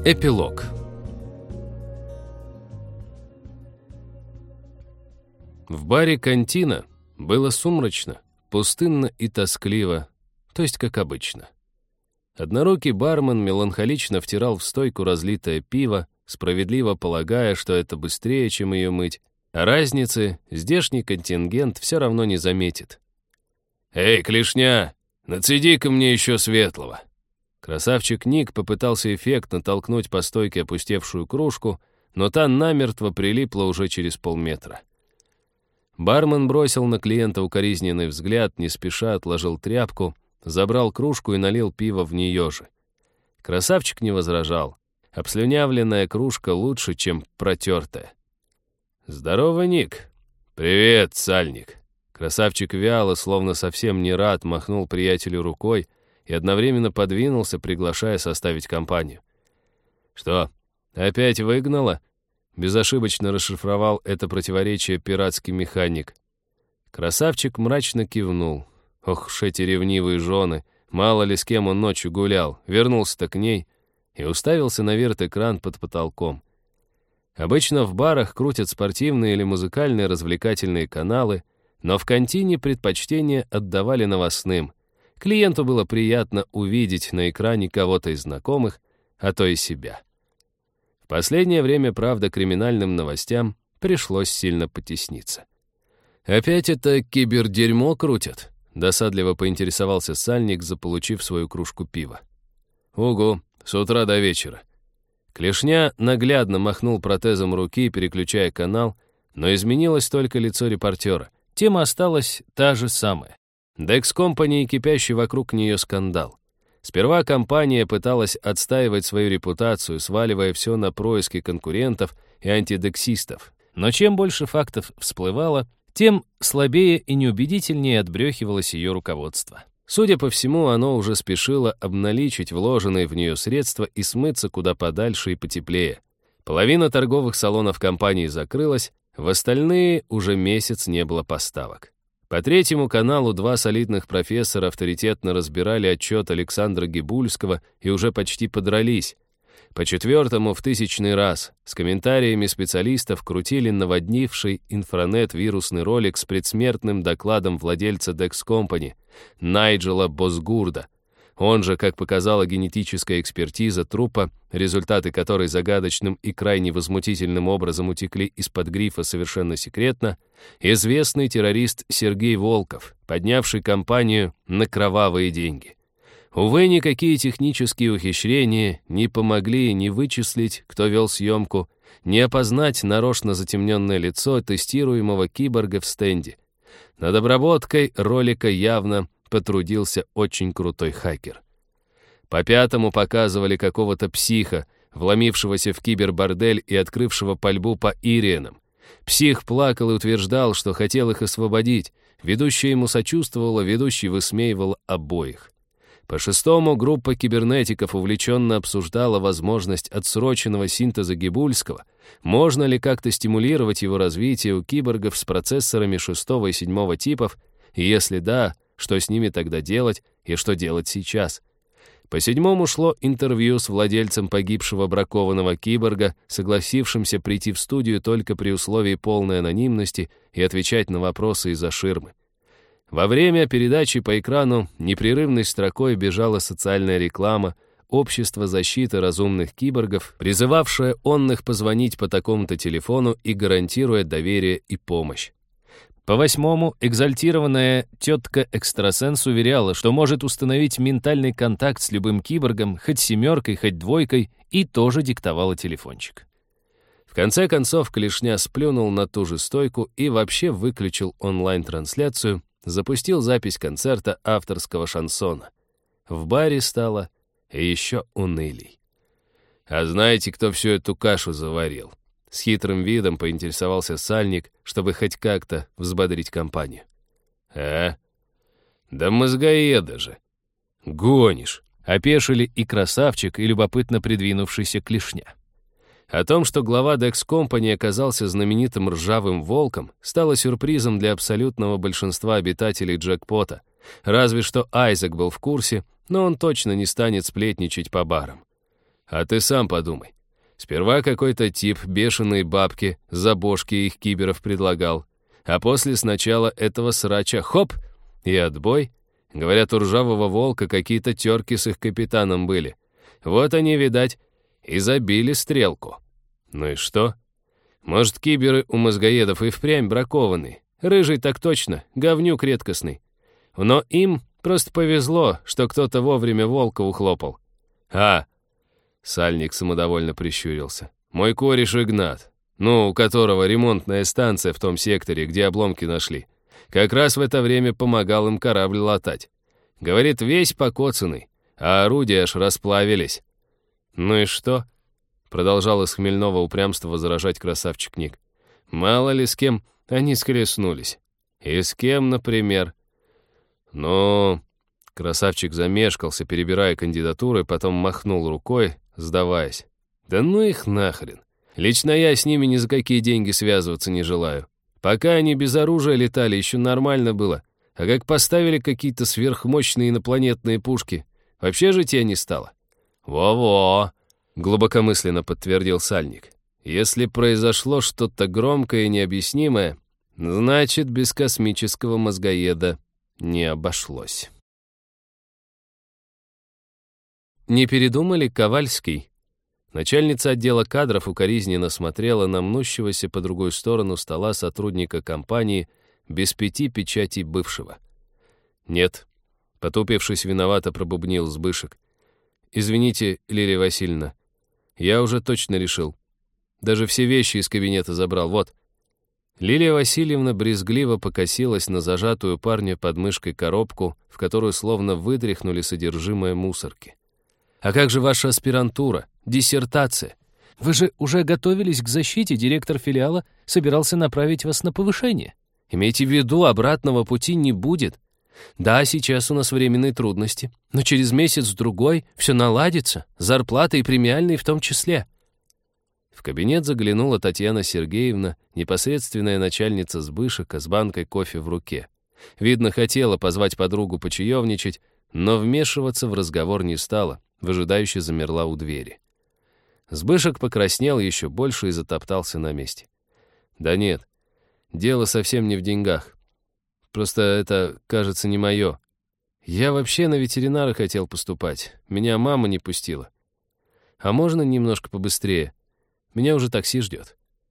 Эпилог. В баре «Кантина» было сумрачно, пустынно и тоскливо, то есть как обычно. Однорукий бармен меланхолично втирал в стойку разлитое пиво, справедливо полагая, что это быстрее, чем ее мыть, а разницы здешний контингент все равно не заметит. «Эй, клешня, нацеди-ка мне еще светлого!» Красавчик Ник попытался эффектно толкнуть по стойке опустевшую кружку, но та намертво прилипла уже через полметра. Бармен бросил на клиента укоризненный взгляд, не спеша отложил тряпку, забрал кружку и налил пиво в нее же. Красавчик не возражал. Обслюнявленная кружка лучше, чем протертая. «Здорово, Ник!» «Привет, сальник!» Красавчик вяло, словно совсем не рад, махнул приятелю рукой и одновременно подвинулся, приглашая составить компанию. «Что, опять выгнала?» Безошибочно расшифровал это противоречие пиратский механик. Красавчик мрачно кивнул. Ох уж эти ревнивые жены, мало ли с кем он ночью гулял, вернулся-то к ней и уставился на верт-экран под потолком. Обычно в барах крутят спортивные или музыкальные развлекательные каналы, но в «Кантине» предпочтение отдавали новостным. Клиенту было приятно увидеть на экране кого-то из знакомых, а то и себя. В последнее время, правда, криминальным новостям пришлось сильно потесниться. «Опять это кибердерьмо крутят?» — досадливо поинтересовался сальник, заполучив свою кружку пива. «Угу, с утра до вечера». Клешня наглядно махнул протезом руки, переключая канал, но изменилось только лицо репортера. Тема осталась та же самая. Dex Company и кипящий вокруг нее скандал. Сперва компания пыталась отстаивать свою репутацию, сваливая все на происки конкурентов и антидексистов. Но чем больше фактов всплывало, тем слабее и неубедительнее отбрехивалось ее руководство. Судя по всему, оно уже спешило обналичить вложенные в нее средства и смыться куда подальше и потеплее. Половина торговых салонов компании закрылась, в остальные уже месяц не было поставок. По третьему каналу два солидных профессора авторитетно разбирали отчет Александра Гибульского и уже почти подрались. По четвертому в 1000-й раз с комментариями специалистов крутили наводнивший инфранет вирусный ролик с предсмертным докладом владельца Dex Company Найджела Босгурда. Он же, как показала генетическая экспертиза трупа, результаты которой загадочным и крайне возмутительным образом утекли из-под грифа «совершенно секретно», известный террорист Сергей Волков, поднявший компанию на кровавые деньги. Увы, никакие технические ухищрения не помогли ни вычислить, кто вел съемку, ни опознать нарочно затемненное лицо тестируемого киборга в стенде. Над обработкой ролика явно потрудился очень крутой хакер. По пятому показывали какого-то психа, вломившегося в кибербордель и открывшего пальбу по Ириенам. Псих плакал и утверждал, что хотел их освободить. Ведущая ему сочувствовала, ведущий высмеивал обоих. По шестому группа кибернетиков увлеченно обсуждала возможность отсроченного синтеза Гибульского. Можно ли как-то стимулировать его развитие у киборгов с процессорами 6 и 7 типов, и если да, что с ними тогда делать и что делать сейчас. По седьмому шло интервью с владельцем погибшего бракованного киборга, согласившимся прийти в студию только при условии полной анонимности и отвечать на вопросы из-за ширмы. Во время передачи по экрану непрерывной строкой бежала социальная реклама «Общество защиты разумных киборгов», призывавшее онных позвонить по такому-то телефону и гарантируя доверие и помощь. По восьмому экзальтированная тетка-экстрасенс уверяла, что может установить ментальный контакт с любым киборгом, хоть 7, хоть 2, и тоже диктовала телефончик. В конце концов, Клешня сплюнул на ту же стойку и вообще выключил онлайн-трансляцию, запустил запись концерта авторского шансона. В баре стало еще унылей. «А знаете, кто всю эту кашу заварил?» С хитрым видом поинтересовался сальник, чтобы хоть как-то взбодрить компанию. «А? Да мозгоеда же!» «Гонишь!» — опешили и красавчик, и любопытно придвинувшийся Клешня. О том, что глава Dex Company оказался знаменитым ржавым волком, стало сюрпризом для абсолютного большинства обитателей джекпота. Разве что Айзек был в курсе, но он точно не станет сплетничать по барам. А ты сам подумай. Сперва какой-то тип бешеные бабки за бошки их киберов предлагал, а после сначала этого срача хоп, и отбой. Говорят, у ржавого волка какие-то терки с их капитаном были. Вот они, видать, и забили стрелку. Ну и что? Может, киберы у мозгоедов и впрямь бракованные. Рыжий так точно, говнюк редкостный. Но им просто повезло, что кто-то вовремя волка ухлопал. Сальник самодовольно прищурился. Мой кореш Игнат, у которого ремонтная станция в том секторе, где обломки нашли, как раз в это время помогал им корабль латать. Говорит, весь покоцанный, а орудия аж расплавились. Ну и что? Продолжал из хмельного упрямства возражать красавчик Ник. Мало ли с кем они схлестнулись. И с кем, например? Красавчик замешкался, перебирая кандидатуры, потом махнул рукой, сдаваясь. Да ну их нахрен. Лично я с ними ни за какие деньги связываться не желаю. Пока они без оружия летали, еще нормально было. А как поставили какие-то сверхмощные инопланетные пушки, вообще житья не стало. Во-во, глубокомысленно подтвердил Сальник. Если произошло что-то громкое и необъяснимое, значит, без космического мозгоеда не обошлось. Не передумали, Ковальский? Начальница отдела кадров укоризненно смотрела на мнущегося по другую сторону стола сотрудника компании без 5 печатей бывшего. «Нет», — потупившись, виновато пробубнил Сбышек. «Извините, Лилия Васильевна, я уже точно решил. Даже все вещи из кабинета забрал, вот». Лилия Васильевна брезгливо покосилась на зажатую парня под мышкой коробку, в которую словно вытряхнули содержимое мусорки. «А как же ваша аспирантура, диссертация? Вы же уже готовились к защите, директор филиала собирался направить вас на повышение. Имейте в виду, обратного пути не будет. Да, сейчас у нас временные трудности, но через месяц-другой все наладится, зарплата и премиальные в том числе». В кабинет заглянула Татьяна Сергеевна, непосредственная начальница Сбышека с банкой кофе в руке. Видно, хотела позвать подругу почаевничать, но вмешиваться в разговор не стала, выжидающе замерла у двери. Сбышек покраснел еще больше и затоптался на месте. «Да нет, дело совсем не в деньгах. Просто это, кажется, не мое. Я вообще на ветеринара хотел поступать. Меня мама не пустила. А можно немножко побыстрее? Меня уже такси ждет».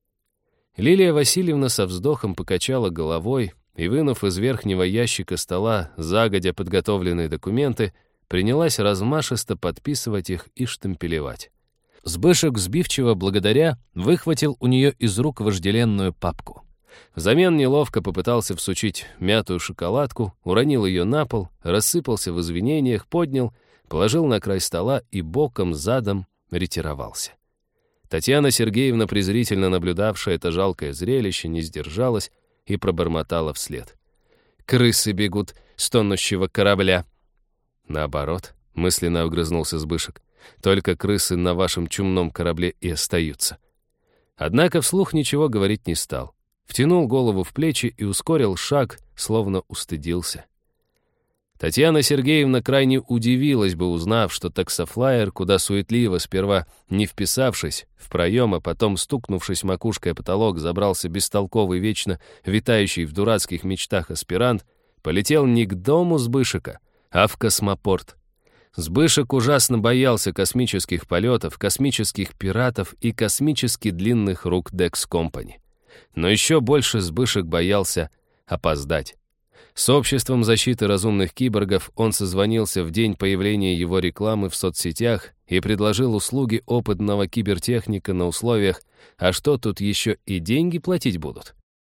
Лилия Васильевна со вздохом покачала головой и, вынув из верхнего ящика стола загодя подготовленные документы, принялась размашисто подписывать их и штемпелевать. Сбышек сбивчиво благодаря выхватил у нее из рук вожделенную папку. Взамен неловко попытался всучить мятую шоколадку, уронил ее на пол, рассыпался в извинениях, поднял, положил на край стола и боком задом ретировался. Татьяна Сергеевна, презрительно наблюдавшая это жалкое зрелище, не сдержалась и пробормотала вслед. «Крысы бегут с тонущего корабля». «Наоборот», — мысленно огрызнулся Сбышек, «только крысы на вашем чумном корабле и остаются». Однако вслух ничего говорить не стал. Втянул голову в плечи и ускорил шаг, словно устыдился. Татьяна Сергеевна крайне удивилась бы, узнав, что таксофлайер, куда суетливо, сперва не вписавшись в проем, а потом стукнувшись макушкой о потолок, забрался бестолковый, вечно витающий в дурацких мечтах аспирант, полетел не к дому Сбышека, а в космопорт. Сбышек ужасно боялся космических полетов, космических пиратов и космически длинных рук Dex Company. Но еще больше Сбышек боялся опоздать. С обществом защиты разумных киборгов он созвонился в день появления его рекламы в соцсетях и предложил услуги опытного кибертехника на условиях, а что тут еще и деньги платить будут?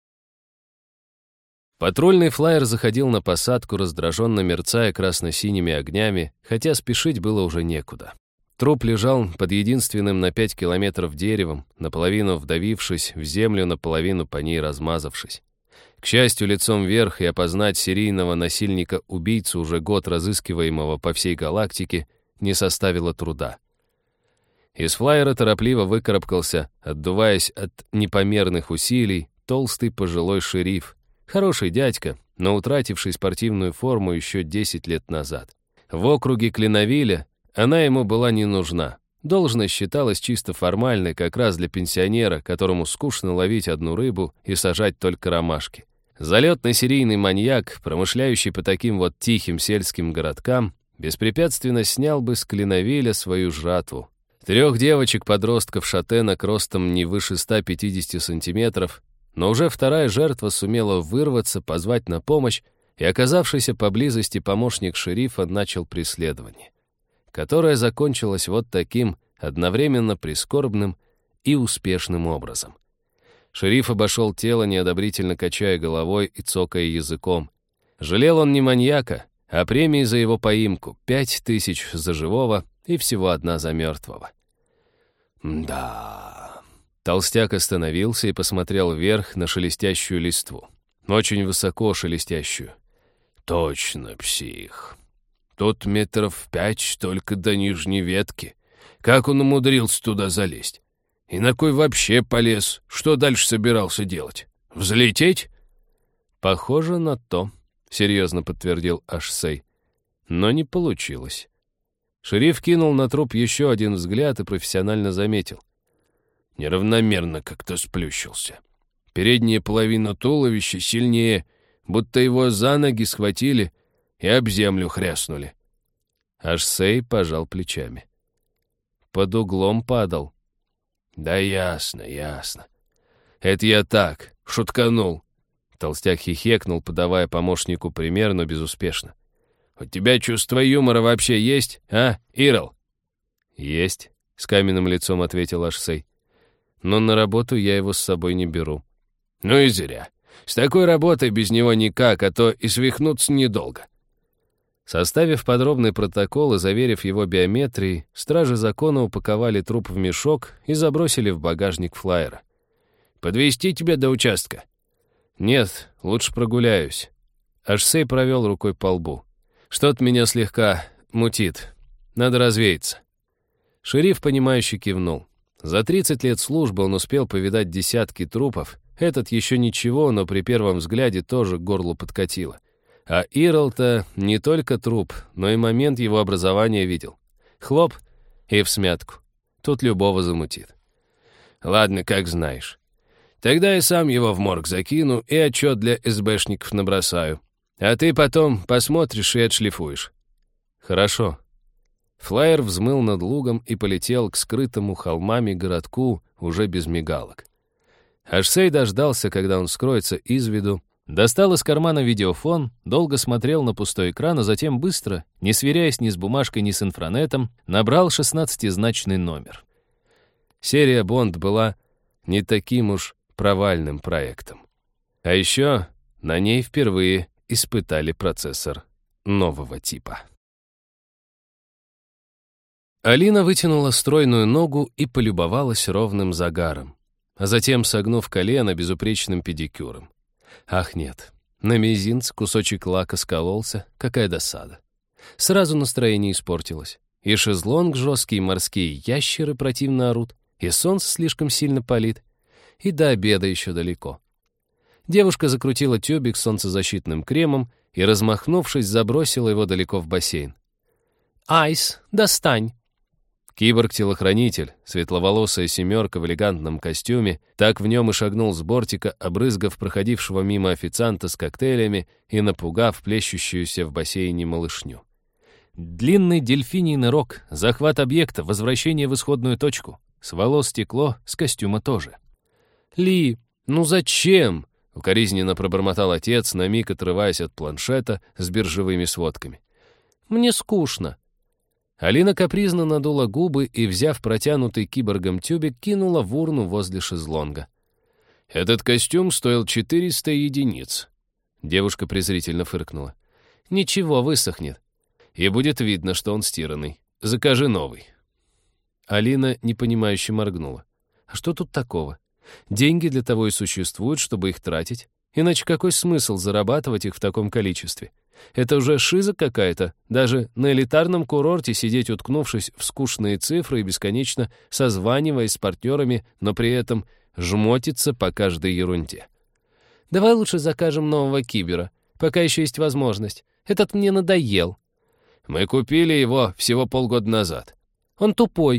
Патрульный флайер заходил на посадку, раздраженно мерцая красно-синими огнями, хотя спешить было уже некуда. Труп лежал под единственным на 5 километров деревом, наполовину вдавившись в землю, наполовину по ней размазавшись. К счастью, лицом вверх и опознать серийного насильника-убийцу, уже год разыскиваемого по всей галактике, не составило труда. Из флайера торопливо выкарабкался, отдуваясь от непомерных усилий, толстый пожилой шериф. Хороший дядька, но утративший спортивную форму еще 10 лет назад. В округе Клиновиля она ему была не нужна. Должность считалась чисто формальной, как раз для пенсионера, которому скучно ловить одну рыбу и сажать только ромашки. Залетный серийный маньяк, промышляющий по таким вот тихим сельским городкам, беспрепятственно снял бы с клиновеля свою жратву. 3 девочек-подростков-шатенок ростом не выше 150 сантиметров, но уже вторая жертва сумела вырваться, позвать на помощь, и оказавшийся поблизости помощник шерифа начал преследование, которое закончилось вот таким одновременно прискорбным и успешным образом. Шериф обошел тело, неодобрительно качая головой и цокая языком. Жалел он не маньяка, а премии за его поимку — 5000 за живого и всего 1 за мертвого. Да. Толстяк остановился и посмотрел вверх на шелестящую листву. Очень высоко шелестящую. Точно псих. Тут 5 метров только до нижней ветки. Как он умудрился туда залезть? И на кой вообще полез? Что дальше собирался делать? Взлететь? Похоже на то, серьезно подтвердил Ашсей. Но не получилось. Шериф кинул на труп еще один взгляд и профессионально заметил. Неравномерно как-то сплющился. Передняя половина туловища сильнее, будто его за ноги схватили и об землю хряснули. Ашсей пожал плечами. Под углом падал. Да ясно, ясно. Это я так, шутканул. Толстяк хихекнул, подавая помощнику пример, но безуспешно. «У тебя чувство юмора вообще есть, а, Ирл?» «Есть», — с каменным лицом ответил Ашсей. «Но на работу я его с собой не беру». «Ну и зря. С такой работой без него никак, а то и свихнуться недолго». Составив подробный протокол и заверив его биометрией, стражи закона упаковали труп в мешок и забросили в багажник флайера. «Подвезти тебя до участка?» «Нет, лучше прогуляюсь». Ашсей провел рукой по лбу. «Что-то меня слегка мутит. Надо развеяться». Шериф, понимающе кивнул. За 30 лет службы он успел повидать десятки трупов. Этот еще ничего, но при первом взгляде тоже к горлу подкатило. А Ирл-то не только труп, но и момент его образования видел. Хлоп и всмятку. Тут любого замутит. «Ладно, как знаешь. Тогда я сам его в морг закину и отчет для СБшников набросаю. А ты потом посмотришь и отшлифуешь». «Хорошо». Флайер взмыл над лугом и полетел к скрытому холмами городку уже без мигалок. Ашсей дождался, когда он скроется из виду, достал из кармана видеофон, долго смотрел на пустой экран, а затем быстро, не сверяясь ни с бумажкой, ни с инфранетом, набрал 16-значный номер. Серия «Бонд» была не таким уж провальным проектом. А еще на ней впервые испытали процессор нового типа. Алина вытянула стройную ногу и полюбовалась ровным загаром, а затем, согнув колено, безупречным педикюром. Ах нет, на мизинце кусочек лака скололся, какая досада. Сразу настроение испортилось. И шезлонг жесткий, и морские ящеры противно орут, и солнце слишком сильно палит, и до обеда еще далеко. Девушка закрутила тюбик с солнцезащитным кремом и, размахнувшись, забросила его далеко в бассейн. «Айс, достань!» Киборг-телохранитель, светловолосая семерка в элегантном костюме, так в нем и шагнул с бортика, обрызгав проходившего мимо официанта с коктейлями и напугав плещущуюся в бассейне малышню. Длинный дельфиний нырок, захват объекта, возвращение в исходную точку. С волос стекло, с костюма тоже. «Ли, ну зачем?» — укоризненно пробормотал отец, на миг отрываясь от планшета с биржевыми сводками. «Мне скучно». Алина капризно надула губы и, взяв протянутый киборгом тюбик, кинула в урну возле шезлонга. «Этот костюм стоил 400 единиц». Девушка презрительно фыркнула. «Ничего, высохнет. И будет видно, что он стиранный. Закажи новый». Алина непонимающе моргнула. «А что тут такого? Деньги для того и существуют, чтобы их тратить. Иначе какой смысл зарабатывать их в таком количестве? Это уже шиза какая-то, даже на элитарном курорте сидеть, уткнувшись в скучные цифры и бесконечно созваниваясь с партнерами, но при этом жмотиться по каждой ерунде. Давай лучше закажем нового кибера, пока еще есть возможность. Этот мне надоел. Мы купили его всего полгода назад. Он тупой.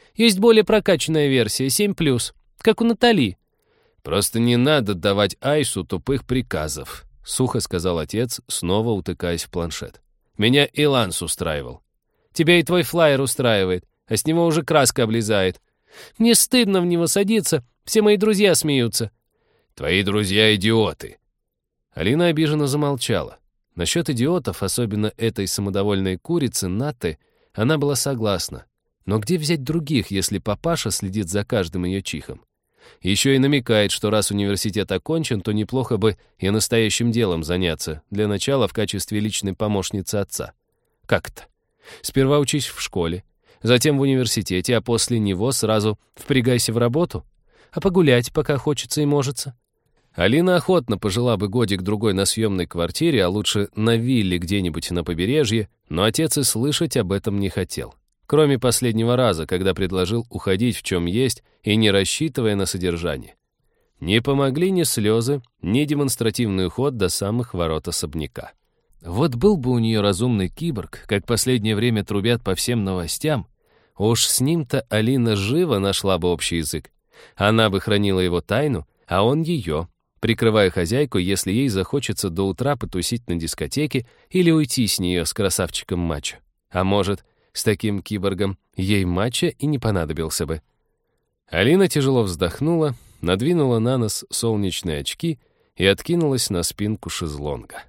Есть более прокачанная версия, 7+, как у Натали». «Просто не надо давать Айсу тупых приказов», — сухо сказал отец, снова утыкаясь в планшет. «Меня и Ланс устраивал». «Тебя и твой флайер устраивает, а с него уже краска облезает. Мне стыдно в него садиться, все мои друзья смеются». «Твои друзья идиоты». Алина обиженно замолчала. Насчет идиотов, особенно этой самодовольной курицы, Наты, она была согласна. Но где взять других, если папаша следит за каждым ее чихом? Еще и намекает, что раз университет окончен, то неплохо бы и настоящим делом заняться, для начала в качестве личной помощницы отца. Как это? Сперва учись в школе, затем в университете, а после него сразу впрягайся в работу? А погулять, пока хочется и можется? Алина охотно пожила бы годик-другой на съемной квартире, а лучше на вилле где-нибудь на побережье, но отец и слышать об этом не хотел. Кроме последнего раза, когда предложил уходить в чем есть и не рассчитывая на содержание. Не помогли ни слезы, ни демонстративный уход до самых ворот особняка. Вот был бы у нее разумный киборг, как последнее время трубят по всем новостям, уж с ним-то Алина живо нашла бы общий язык. Она бы хранила его тайну, а он ее, прикрывая хозяйку, если ей захочется до утра потусить на дискотеке или уйти с нее с красавчиком мачо. А может, с таким киборгом ей мачо и не понадобился бы. Алина тяжело вздохнула, надвинула на нос солнечные очки и откинулась на спинку шезлонга.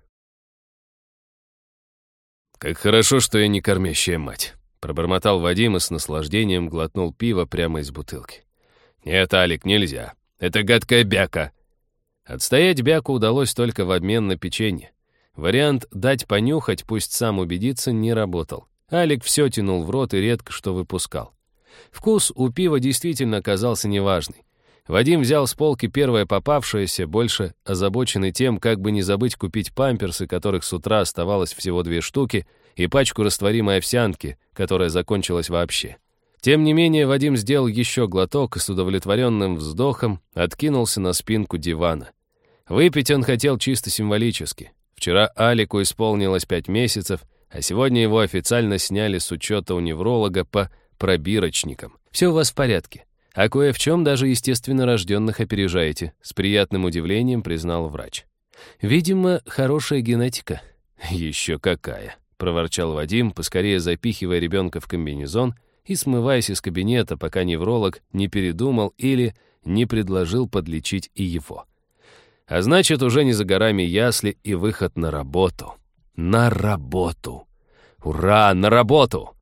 «Как хорошо, что я не кормящая мать», — пробормотал Вадим и с наслаждением глотнул пиво прямо из бутылки. «Нет, Алик, нельзя. Это гадкая бяка». Отстоять бяку удалось только в обмен на печенье. Вариант «дать понюхать, пусть сам убедится» не работал. Алик все тянул в рот и редко что выпускал. Вкус у пива действительно оказался неважный. Вадим взял с полки первое попавшееся, больше озабоченный тем, как бы не забыть купить памперсы, которых с утра оставалось всего 2 штуки, и пачку растворимой овсянки, которая закончилась вообще. Тем не менее, Вадим сделал еще глоток и с удовлетворенным вздохом откинулся на спинку дивана. Выпить он хотел чисто символически. Вчера Алику исполнилось 5 месяцев, а сегодня его официально сняли с учета у невролога по пробирочникам. Все у вас в порядке. А кое в чем даже естественно рожденных опережаете, с приятным удивлением признал врач. Видимо, хорошая генетика. Еще какая, проворчал Вадим, поскорее запихивая ребенка в комбинезон и смываясь из кабинета, пока невролог не передумал или не предложил подлечить и его. А значит, уже не за горами ясли и выход на работу. На работу! Ура, на работу!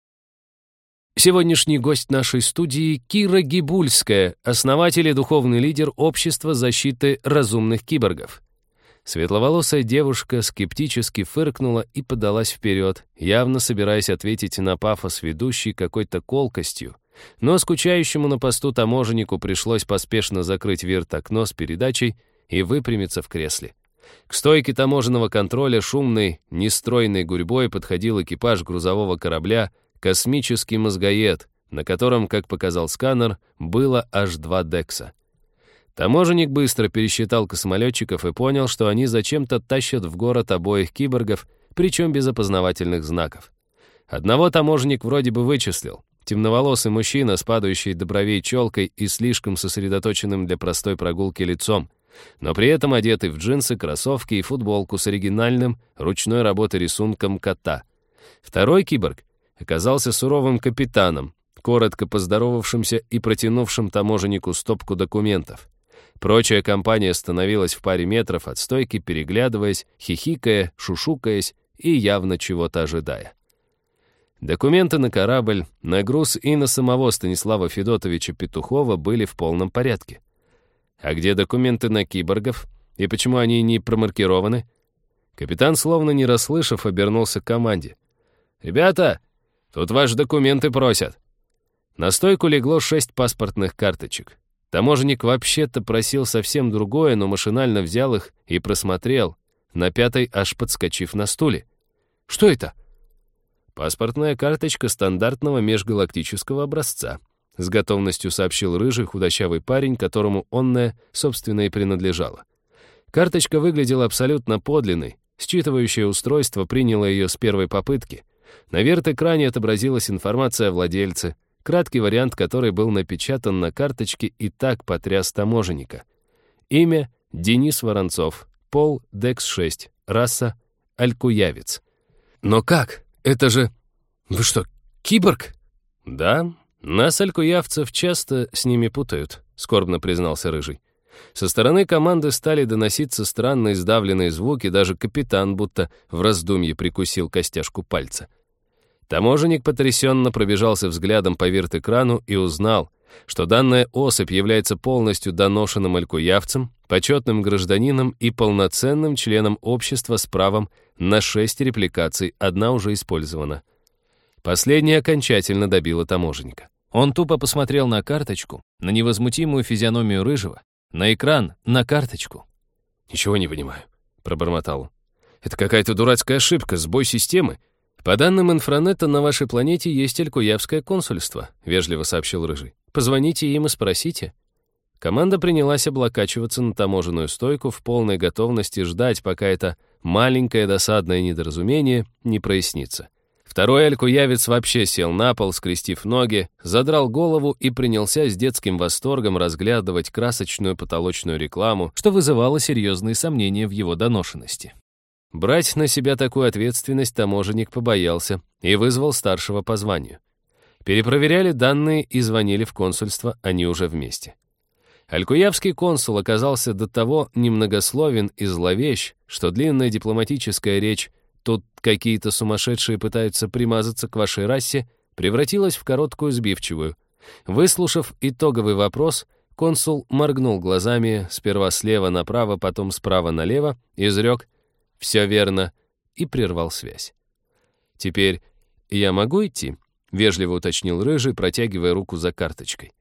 Сегодняшний гость нашей студии — Кира Гибульская, основатель и духовный лидер Общества защиты разумных киборгов. Светловолосая девушка скептически фыркнула и подалась вперед, явно собираясь ответить на пафос ведущей какой-то колкостью, но скучающему на посту таможеннику пришлось поспешно закрыть вирт-окно с передачей и выпрямиться в кресле. К стойке таможенного контроля шумной, нестройной гурьбой подходил экипаж грузового корабля «Космический мозгоед», на котором, как показал сканер, было аж 2 декса. Таможенник быстро пересчитал космолетчиков и понял, что они зачем-то тащат в город обоих киборгов, причем без опознавательных знаков. Одного таможенник вроде бы вычислил. Темноволосый мужчина с падающей до бровей челкой и слишком сосредоточенным для простой прогулки лицом, но при этом одетый в джинсы, кроссовки и футболку с оригинальным ручной работы рисунком кота. Второй киборг оказался суровым капитаном, коротко поздоровавшимся и протянувшим таможеннику стопку документов. Прочая компания становилась в паре метров от стойки, переглядываясь, хихикая, шушукаясь и явно чего-то ожидая. Документы на корабль, на груз и на самого Станислава Федотовича Петухова были в полном порядке. А где документы на киборгов? И почему они не промаркированы? Капитан, словно не расслышав, обернулся к команде. «Ребята, тут ваши документы просят». На стойку легло 6 паспортных карточек. Таможенник вообще-то просил совсем другое, но машинально взял их и просмотрел, на 5-й аж подскочив на стуле. «Что это?» «Паспортная карточка стандартного межгалактического образца», с готовностью сообщил рыжий худощавый парень, которому онная, собственно, и принадлежала. Карточка выглядела абсолютно подлинной, считывающее устройство приняло ее с первой попытки. На верт-экране отобразилась информация о владельце, краткий вариант которой был напечатан на карточке и так потряс таможенника. Имя — Денис Воронцов, пол — Декс-6, раса — алькуявец. «Но как? Это же... Вы что, киборг?» «Да, нас, алькуявцев, часто с ними путают», — скорбно признался Рыжий. Со стороны команды стали доноситься странные сдавленные звуки, даже капитан будто в раздумье прикусил костяшку пальца. Таможенник потрясенно пробежался взглядом по вирт-экрану и узнал, что данная особь является полностью доношенным алькуявцем, почетным гражданином и полноценным членом общества с правом на 6 репликаций, одна уже использована. Последняя окончательно добила таможенника. Он тупо посмотрел на карточку, на невозмутимую физиономию Рыжего, на экран, на карточку. «Ничего не понимаю», — пробормотал он. «Это какая-то дурацкая ошибка, сбой системы. По данным инфранета, на вашей планете есть алькуявское консульство», — вежливо сообщил Рыжий. «Позвоните им и спросите». Команда принялась облокачиваться на таможенную стойку в полной готовности ждать, пока это маленькое досадное недоразумение не прояснится. Второй алькуявец вообще сел на пол, скрестив ноги, задрал голову и принялся с детским восторгом разглядывать красочную потолочную рекламу, что вызывало серьезные сомнения в его доношенности. Брать на себя такую ответственность таможенник побоялся и вызвал старшего по званию. Перепроверяли данные и звонили в консульство, они уже вместе. Алькуявский консул оказался до того немногословен и зловещ, что длинная дипломатическая речь «тут какие-то сумасшедшие пытаются примазаться к вашей расе» превратилась в короткую сбивчивую. Выслушав итоговый вопрос, консул моргнул глазами сперва слева направо, потом справа налево, изрек «все верно» и прервал связь. «Теперь я могу идти?» — вежливо уточнил Рыжий, протягивая руку за карточкой.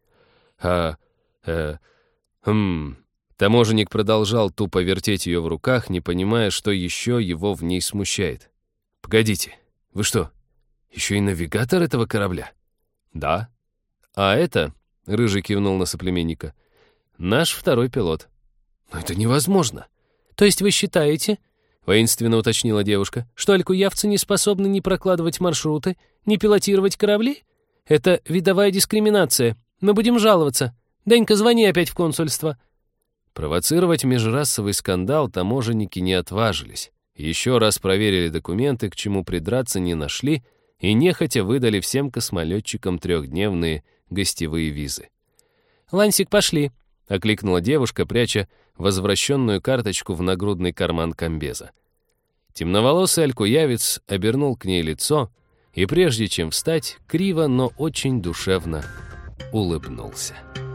Таможенник продолжал тупо вертеть ее в руках, не понимая, что еще его в ней смущает. «Погодите, вы что, еще и навигатор этого корабля?» «Да». «А это...» — Рыжий кивнул на соплеменника. «Наш второй пилот». «Но это невозможно». «То есть вы считаете, — воинственно уточнила девушка, — что алькуявцы не способны ни прокладывать маршруты, ни пилотировать корабли? Это видовая дискриминация. Мы будем жаловаться. Денька, звони опять в консульство». Провоцировать межрасовый скандал таможенники не отважились. Еще раз проверили документы, к чему придраться не нашли, и нехотя выдали всем космолетчикам 3-дневные гостевые визы. «Лансик, пошли», — окликнула девушка, пряча возвращенную карточку в нагрудный карман комбеза. Темноволосый алькуявец обернул к ней лицо и, прежде чем встать, криво, но очень душевно улыбнулся.